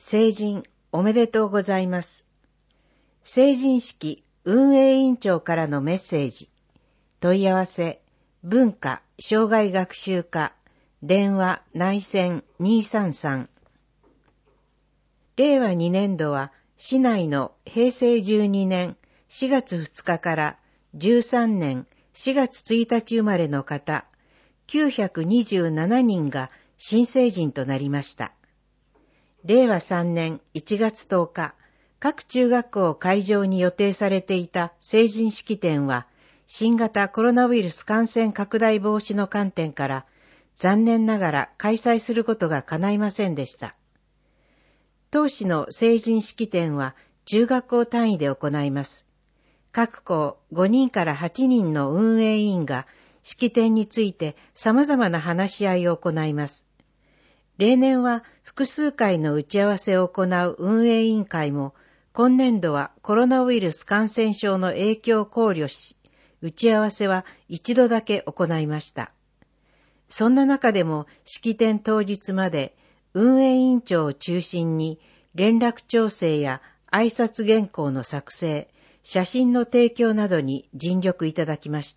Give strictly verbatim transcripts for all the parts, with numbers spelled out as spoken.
成人おめでとうございます。成人式運営委員長からのメッセージ。問い合わせ、文化・障害学習課、電話・内線にさんさん。れいわにねんどは、市内のへいせいじゅうにねんしがつふつかからじゅうさんねんしがつついたち生まれの方、きゅうひゃくにじゅうななにんが新成人となりました。れいわさんねんいちがつとおか、各中学校を会場に予定されていた成人式典は、新型コロナウイルス感染拡大防止の観点から、残念ながら開催することが叶いませんでした。当市の成人式典は中学校単位で行います。各校ごにんからはちにんの運営委員が式典について様々な話し合いを行います。例年は複数回の打ち合わせを行う運営委員会も、今年度はコロナウイルス感染症の影響を考慮し、打ち合わせは一度だけ行いました。そんな中でも式典当日まで運営委員長を中心に連絡調整や挨拶原稿の作成、写真の提供などに尽力いただきました。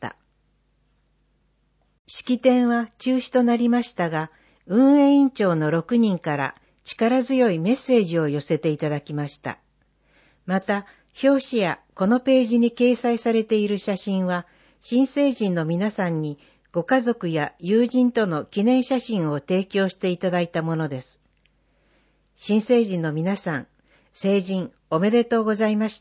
式典は中止となりましたが、運営委員長のろくにんから力強いメッセージを寄せていただきました。また、表紙やこのページに掲載されている写真は、新成人の皆さんにご家族や友人との記念写真を提供していただいたものです。新成人の皆さん、成人おめでとうございました。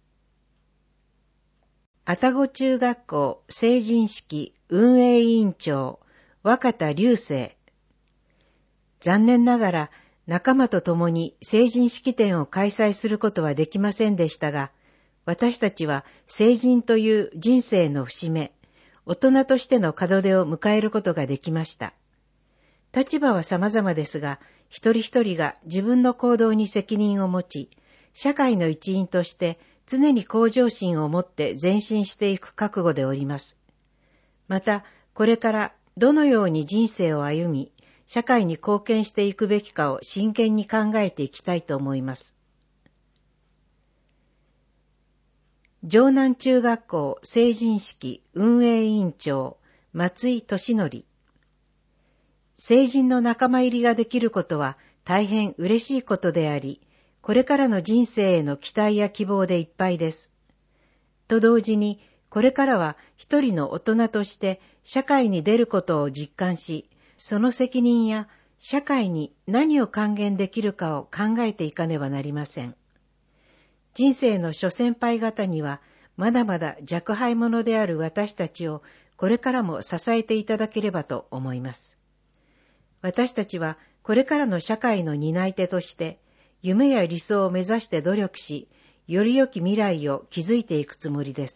愛宕中学校成人式運営委員長、若田隆生。残念ながら仲間と共に成人式典を開催することはできませんでしたが、私たちは成人という人生の節目、大人としての門出を迎えることができました。立場は様々ですが、一人一人が自分の行動に責任を持ち、社会の一員として常に向上心を持って前進していく覚悟でおります。また、これからどのように人生を歩み、社会に貢献していくべきかを真剣に考えていきたいと思います。城南中学校成人式運営委員長、松井俊則。成人の仲間入りができることは大変嬉しいことであり、これからの人生への期待や希望でいっぱいです。と同時に、これからは一人の大人として社会に出ることを実感し、その責任や社会に何を還元できるかを考えていかねばなりません。人生の諸先輩方にはまだまだ若輩者である私たちをこれからも支えていただければと思います。私たちはこれからの社会の担い手として夢や理想を目指して努力し、より良き未来を築いていくつもりです。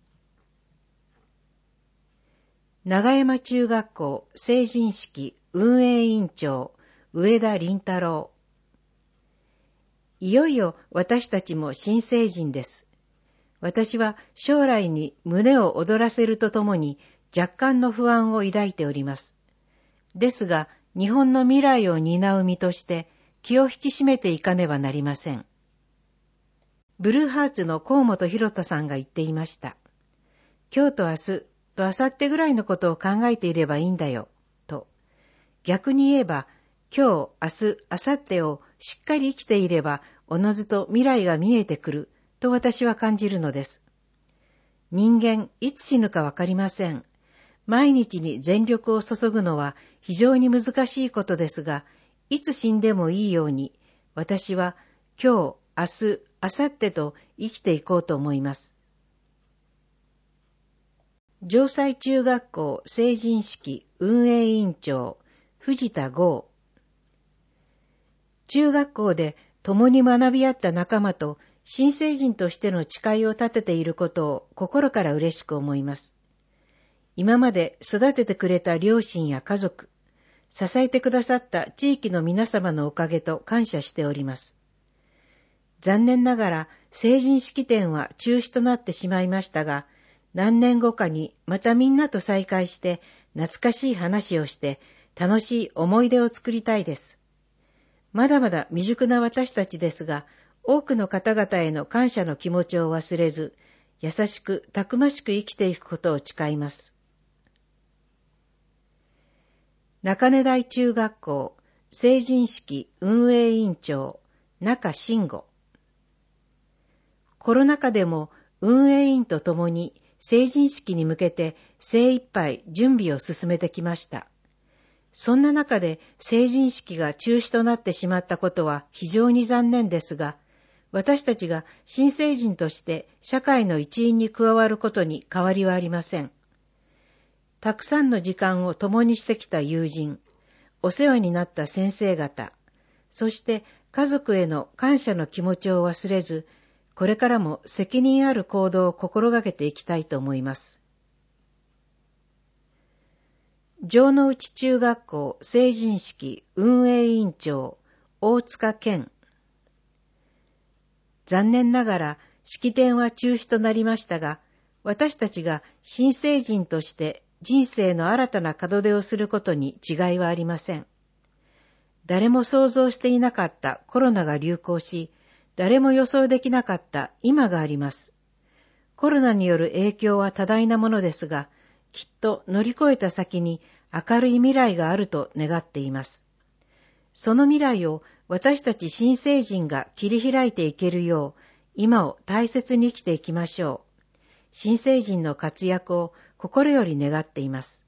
長山中学校成人式運営委員長、上田倫太郎。いよいよ私たちも新成人です。私は将来に胸を躍らせるとともに若干の不安を抱いております。ですが、日本の未来を担う身として気を引き締めていかねばなりません。ブルーハーツの河本博太さんが言っていました。今日と明日と明後日ぐらいのことを考えていればいいんだよ、と。逆に言えば、今日、明日、明後日をしっかり生きていれば、おのずと未来が見えてくる、と私は感じるのです。人間、いつ死ぬかわかりません。毎日に全力を注ぐのは非常に難しいことですが、いつ死んでもいいように、私は今日、明日、明後日と生きていこうと思います。城西中学校成人式運営委員長、藤田剛。中学校で共に学び合った仲間と新成人としての誓いを立てていることを心から嬉しく思います。今まで育ててくれた両親や家族、支えてくださった地域の皆様のおかげと感謝しております。残念ながら成人式典は中止となってしまいましたが、何年後かにまたみんなと再会して懐かしい話をして楽しい思い出を作りたいです。 まだまだ未熟な私たちですが、多くの方々への感謝の気持ちを忘れず、優しくたくましく生きていくことを誓います。中根台中学校成人式運営委員長中慎吾。コロナ禍でも運営委員と共に成人式に向けて精一杯準備を進めてきました。そんな中で成人式が中止となってしまったことは非常に残念ですが、私たちが新成人として社会の一員に加わることに変わりはありません。たくさんの時間を共にしてきた友人、お世話になった先生方、そして家族への感謝の気持ちを忘れず、これからも責任ある行動を心がけていきたいと思います。城之内中学校成人式運営委員長大塚健。残念ながら式典は中止となりましたが、私たちが新成人として人生の新たな門出をすることに違いはありません。誰も想像していなかったコロナが流行し、誰も予想できなかった今があります。コロナによる影響は多大なものですが、きっと乗り越えた先に明るい未来があると願っています。その未来を私たち新成人が切り開いていけるよう、今を大切に生きていきましょう。新成人の活躍を心より願っています。